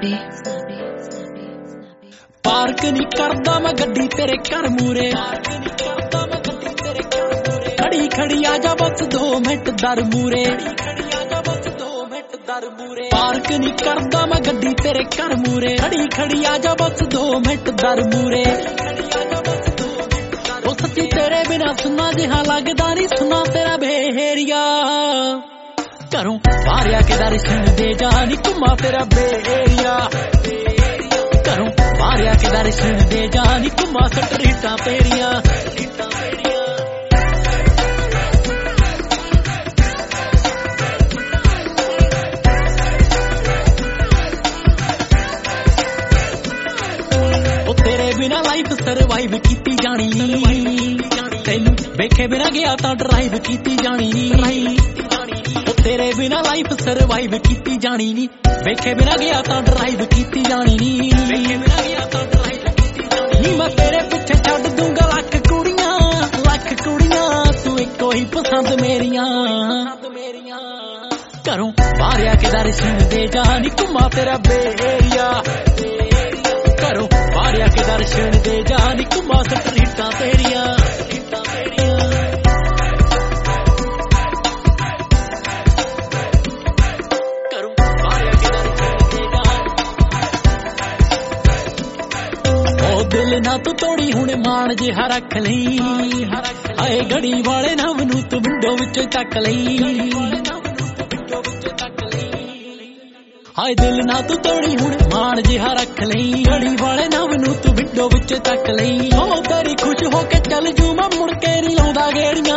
park नहीं करदा मैं गड्डी तेरे घर मूरे खड़ी खड़ी आजा बस 2 मिनट दर मूरे पार्क नहीं करदा मैं गड्डी तेरे घर मूरे खड़ी खड़ी आजा बस 2 मिनट दर मूरे ओ सच्ची तेरे बिना सुना जिहा लगदा नहीं सुना तेरा बेहेरिया घरों बाहर आके दर्शन दे जा नी घुमा तेरा बेहेरिया घरों बाहर आके दर्शन दे जा नी घुमा स्ट्रीटां तेरियां तेरे बिना लाइफ सरवाइव कीती जानी तेनू वेखे बिना गया तां ड्राइव कीती जानी तेरे बिना लाइफ सरवाइव कीती जानी नी वेखे बिना गया तां ड्राइव कीती जानी नी मैं तेरे पिछे छड्ड दूंगा लख कुड़ियां तू इको ही पसंद मेरियां घरों बाहर आके दर्शन दे जा नी घुमा तेरा बेहेरिया घरों बाहर आके दर्शन दे जा नी घुमा स्ट्रीटां तेरियां दिल ना तू तोड़ी हुणे मान जिहा रख लई आए घड़ी वाले ना मैनू तू विंडो विच तक लई हाय दिल ना तू तोड़ी हुणे मान जिहा रख लई घड़ी वाले ना मैनू तू विंडो विच तक लई ओ तेरी खुश होके चल जू मैं मुड़ के नहीं लाउंदा गेड़ियां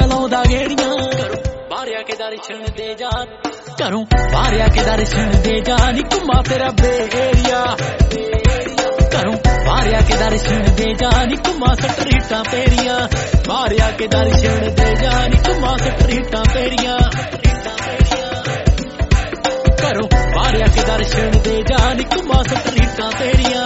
बाहर आके दर्शन दे जा घरों बाहर आके दर्शन दे जा नी घुमा तेरा बेहेरिया घरों बाहर आके दर्शन दे जा नी घुमा स्ट्रीटां तेरियां बाहर आके दर्शन दे जा नी घुमा स्ट्रीटां तेरियां घरों बाहर आके दर्शन दे जा नी घुमा स्ट्रीटां तेरियां